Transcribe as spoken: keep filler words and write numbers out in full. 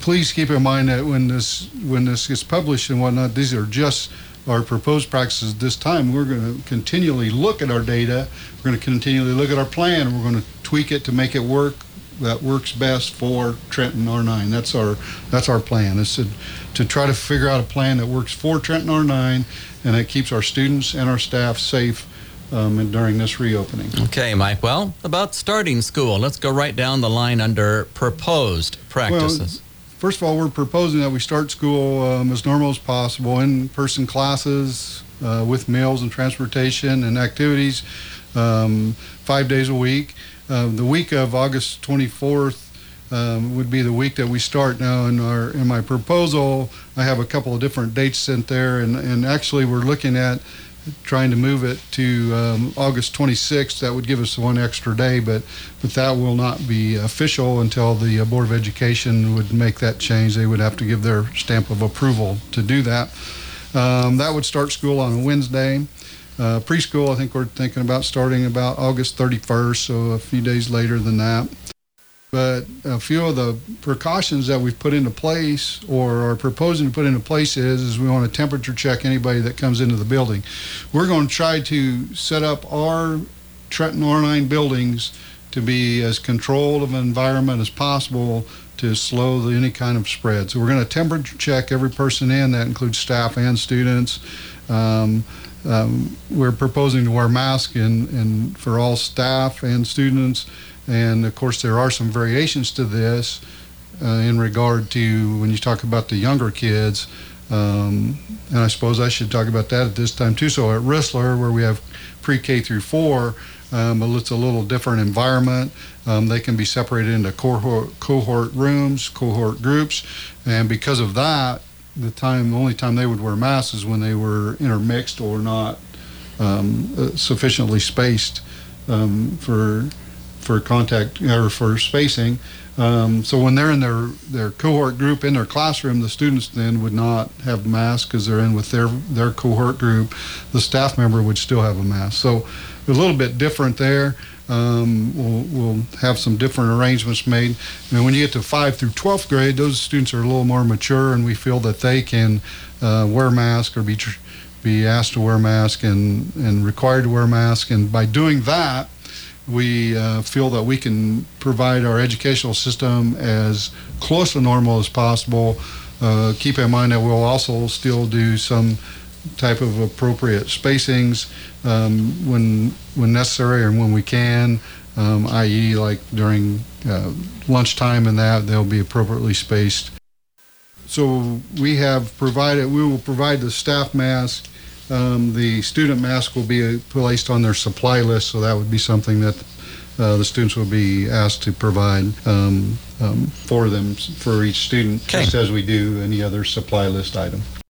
please keep in mind that when this when this gets published and whatnot, these are just our proposed practices. This time, we're going to continually look at our data. We're going to continually look at our plan, and we're going to tweak it to make it work that works best for Trenton R nine. That's our that's our plan. Is to to try to figure out a plan that works for Trenton R nine and that keeps our students and our staff safe um, and during this reopening. Okay, Mike. Well, about starting school, let's go right down the line under proposed practices. Well, first of all, we're proposing that we start school um, as normal as possible, in-person classes uh, with meals and transportation and activities, um, five days a week. Uh, the week of August twenty-fourth um, would be the week that we start. Now, in our in my proposal, I have a couple of different dates sent there, and, and actually we're looking at trying to move it to um, August twenty-sixth. That would give us one extra day, but but that will not be official until the uh, Board of Education would make that change. They would have to give their stamp of approval to do that. Um, that would start school on a Wednesday. Uh, preschool, I think we're thinking about starting about August thirty-first, so a few days later than that. But a few of the precautions that we've put into place or are proposing to put into place is, is we want to temperature check anybody that comes into the building. We're going to try to set up our Trenton R nine buildings to be as controlled of an environment as possible to slow the, any kind of spread. So we're going to temperature check every person in. That includes staff and students. Um, um, we're proposing to wear masks in, in, for all staff and students. And of course, there are some variations to this uh, in regard to when you talk about the younger kids. Um, and I suppose I should talk about that at this time too. So at Rissler, where we have pre-K through four, um, it's a little different environment. Um, they can be separated into cohort, cohort rooms, cohort groups. And because of that, the time, the only time they would wear masks is when they were intermixed or not um, uh, sufficiently spaced um, for for contact or for spacing. Um, so when they're in their, their cohort group in their classroom, the students then would not have masks because they're in with their, their cohort group. The staff member would still have a mask. So a little bit different there. Um, we'll, we'll have some different arrangements made. And when you get to five through twelfth grade, those students are a little more mature, and we feel that they can uh, wear masks or be tr- be asked to wear masks and, and required to wear masks. And by doing that, we uh, feel that we can provide our educational system as close to normal as possible. Uh, keep in mind that we'll also still do some type of appropriate spacings um, when when necessary and when we can, um, that is like during uh, lunchtime and that, they'll be appropriately spaced. So we have provided, we will provide the staff mask. Um, the student mask will be placed on their supply list, so that would be something that uh, the students will be asked to provide um, um, for them, for each student, okay. Just as we do any other supply list item.